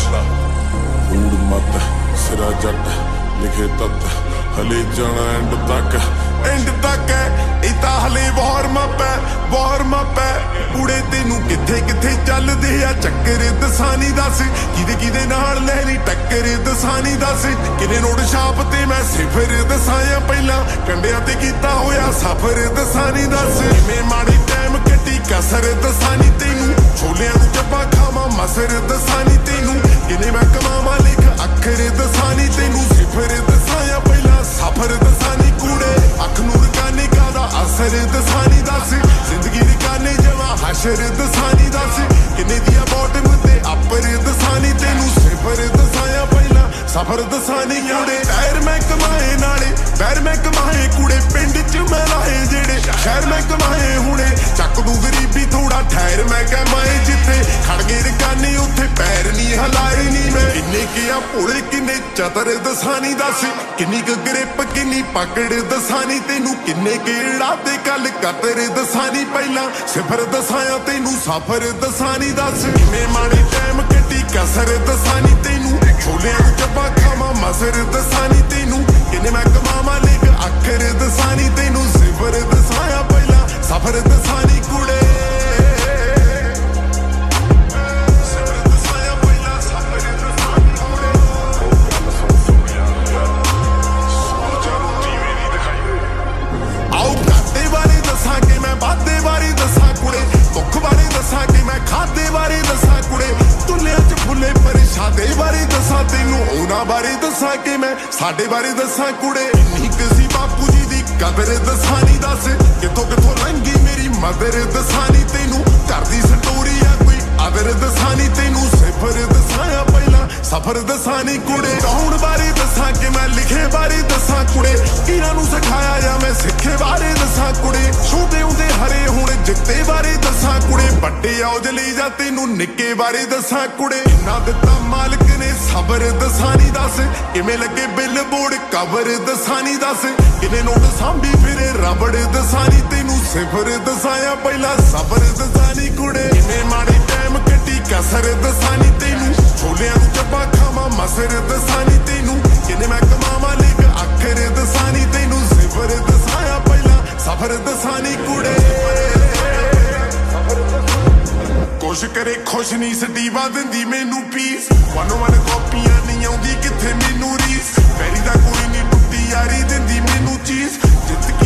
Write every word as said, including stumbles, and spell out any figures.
ਊੜ ਮਤ ਸਿਰਾ ਜੱਟ ਲਿਖੇ ਤੱਤ ਹਲੇ ਜਾਣਾ ਐਂਡ ਤੱਕ ਐਂਡ ਤੱਕ ਇਹ ਤਾਂ ਹਲੇ ਵਾਰਮ ਅਪ ਹੈ ਵਾਰਮ ਅਪ ਹੈ ਕੁੜੇ ਤੈਨੂੰ ਕਿੱਥੇ ਕਿੱਥੇ ਚੱਲਦੇ ਆ ਚੱਕਰ ਦਸਾਨੀ ਦੱਸ ਕਿਦੇ ਕਿਦੇ ਨਾਲ ਲੈਣੀ ਟੱਕਰ ਦਸਾਨੀ ਦੱਸ ਕਿਨੇ ਨੋਟ ਛਾਪ ਤੇ ਮੈਂ ਸਿਫਰ ਦਸਾਇਆ ਪਹਿਲਾਂ ਕੰਡਿਆਂ ਤੇ ਕੀਤਾ ਹੋਇਆ ਸਫਰ ਦਸਾਨੀ ਦੱਸ ਕਿਵੇਂ ਮਾੜੀ ਟਾਈਮ ਕੱਟੀ ਕਸਰ ਦਸਾਨੀ ਤੈਨੂੰ ਛੋਲਿਆਂ ਨੂੰ ਚੱਪਾ ਖਾਵਾਂ ਮਸਰ ਦਸਾਨੀ ਤੈਨੂੰ ਕਿਨੇ ਮੈਂ ਕਮਾਵਾਂ ਲਿਖ ਅੱਖਰ ਦਸਾਨੀ ਤੈਨੂੰ ਸਿਫਰ ਦਸਾਇਆ ਪਹਿਲਾਂ ਸਫਰ ਦਸਾਨੀ ਕੁੜੇ ਅੱਖ ਨੂੰ ਰਕਾਨੇ ਕਾਦਾ ਅਸਰ ਦਸਾਨੀ ਦੱਸ ਜ਼ਿੰਦਗੀ ਦੀ ਕਾਨੇ ਜਵਾ ਹਸ਼ਰ ਦਸਾਨੀ ਦੱਸ ਕਿੰਨੇ ਦੀਆਂ ਬੋਟਮ ਤੇ ਅੱਪਰ ਦਸਾਨੀ ਤੈਨੂੰ ਸਿਫਰ ਦਸਾਇਆ ਪਹਿਲਾਂ ਸਫਰ ਦਸਾਨੀ ਕੁੜੇ ਟਾਇਰ ਮੈਂ ਕਮਾਏ ਨਾਲੇ ਬੈਰ ਮੈਂ ਕਮਾਏ ਕੁੜੇ ਪਿੰਡ ਚ ਮੈਂ ਲਾਏ ਜਿਹੜੇ ਸ਼ਹਿਰ ਮੈਂ ਕਮਾਏ ਹੁਣੇ ਚੱਕ ਦੂ ਗਰੀਬੀ ਥੋੜਾ ਠਹਿਰ ਮੈਂ ਕਮਾਏ ਜਿੱਥੇ ਖੜ ਗਏ ਰਕਾਨੇ ਉੱਥੇ ਪੈਰ ਨਹੀਂ ਹਲਾਏ ਨਹੀਂ ਮੈਂ ਕਿੰਨੇ ਕਿਆ ਭੋਲੇ ਕਿੰਨੇ ਚਤਰ ਦਸਾਨੀ ਦੱਸ ਕਿੰਨੀ ਕੁ ਗ੍ਰਿਪ ਕਿੰਨੀ ਪਕੜ ਦਸਾਨੀ ਤੈਨੂੰ ਕਿੰਨੇ ਕਿਹੜਾ ਤੇ ਕੱਲ ਕਤਰ ਦਸਾਨੀ ਪਹਿਲਾਂ ਸਿਫਰ ਦਸਾਇਆ ਤੈਨੂੰ ਸਫਰ ਦਸਾਨੀ ਦੱਸ ਕਿਵੇਂ ਮਾੜੇ ਟਾਈਮ ਕੱਟੀ ਕਸਰ ਦਸਾਨੀ ਤੈਨੂੰ ਛੋਲਿਆਂ ਨੂੰ ਚੱਪਾ ਖਾਵਾਂ ਮਸਰ ਦਸਾਨੀ ਤੈਨੂੰ ਕਿੰਨੇ ਮੈਂ ਕਮਾਵਾਂ ਲਿਖ ਅੱਖਰ ਦਸਾਨੀ ਤੈਨੂੰ ਸਿਫਰ ਦਸਾਇਆ ਪਹਿਲਾਂ ਸਫਰ ਦਸਾਨੀ ਕੁੜੇ ਬਾਦੇ ਬਾਰੇ ਦੱਸਾਂ ਕੁੜੇ ਭੁੱਖ ਬਾਰੇ ਦੱਸਾਂ ਕਿ ਮੈਂ ਖਾਦੇ ਬਾਰੇ ਦੱਸਾਂ ਕੁੜੇ ਤੁਲਿਆਂ ਚ ਫੁੱਲੇ ਪਰੇਸ਼ਾਦੇ ਬਾਰੇ ਦੱਸਾਂ ਤੈਨੂੰ ਉਹਨਾਂ ਬਾਰੇ ਦੱਸਾਂ ਕਿ ਮੈਂ ਸਾਡੇ ਬਾਰੇ ਦੱਸਾਂ ਕੁੜੇ ਇੰਨੀ ਕਸੀ ਬਾਪੂ ਜੀ ਦੀ ਕਦਰ ਦਸਾਨੀ ਦੱਸ ਕਿੱਥੋਂ ਕਿੱਥੋਂ ਲੰਗੀ ਮੇਰੀ ਮਦਰ ਦਸਾਨੀ ਤੈਨੂੰ ਘਰ ਦੀ ਸਟੋਰੀ ਆ ਕੋਈ ਅਦਰ ਦਸਾਨੀ ਤੈਨੂੰ ਸਿਫਰ ਦਸਾਇਆ ਪਹਿਲਾਂ ਸਫਰ ਦਸਾਨੀ ਕੁੜੇ ਕੌਣ ਬਾਰੇ ਦੱਸਾਂ ਕਿ ਮੈਂ ਲਿਖੇ ਬਾਰੇ ਦੱਸਾਂ ਕੁੜੇ ਕਿਹਨਾਂ ਨੂੰ ਸਿਖਾਇਆ ਜਾਂ ਮੈਂ ਸਿੱਖੇ ਬਾਰੇ ਦੱਸਾਂ ਕੁੜੇ ਛੋਟੇ ਹੁੰਦੇ ਹਰੇ ਹੁਣ ਜਿੱਤੇ ਬਾਰੇ ਦੱਸਾਂ ਕੁੜੇ ਵੱਡੇ ਔਜ ਲਈ ਜਾ ਤੈਨੂੰ ਨਿੱਕੇ ਬਾਰੇ ਦੱਸਾਂ ਕੁੜੇ ਇੰਨਾ ਦਿੱਤਾ ਮਾਲਕ ਨੇ ਸਬਰ ਦਸਾਨੀ ਦੱਸ ਕਿਵੇਂ ਲੱਗੇ ਬਿੱਲ ਬੋਰਡ ਕਵਰ ਦਸਾਨੀ ਦੱਸ ਕਿਨੇ ਨੋਟ ਸਾਂਭੀ ਫਿਰੇ ਰਬੜ ਦਸਾਨੀ ਤੈਨੂੰ ਸਿਫਰ ਦਸਾਇਆ ਪਹਿਲਾਂ ਸਬਰ ਦਸਾਨੀ ਕੁੜੇ ਕਿਵੇਂ ਮਾੜੇ ਟਾਈਮ ਕੱਟੀ ਕਸਰ ਦਸਾਨੀ ਤੈਨੂੰ ਛੋਲਿਆਂ ਨੂੰ ਚੱਪਾ ਖਾਵਾਂ ਮਸਰ ਦਸਾਨੀ ਤੈਨੂੰ ਕਿਨੇ ਮੈਂ ਕਮਾਵਾਂ ਲਿਖ ਅੱਖਰ ਦਸਾਨੀ ਤੈਨੂੰ ਸਿਫਰ ਦਸਾਇਆ ਪਹਿਲਾਂ ਸਫਰ ਦਸਾਨੀ ਕੁੜੇ ਕੁਛ ਕਰੇ ਖੁਸ਼ ਨਹੀਂ ਸਟੀਵਾ ਦਿੰਦੀ ਮੈਨੂੰ ਪੀਸ ਵਨੋ ਵਨ ਕਾਪੀਆਂ ਨਹੀਂ ਆਉਂਦੀ ਕਿੱਥੇ ਮੈਨੂੰ ਰੀਸ ਪੈਰੀ ਦਾ ਕੋਈ ਨਹੀਂ ਟੁੱਟੀ ਯਾਰੀ ਦਿੰਦੀ ਮੈਨੂੰ ਚੀਜ਼ ਜਿੱਤ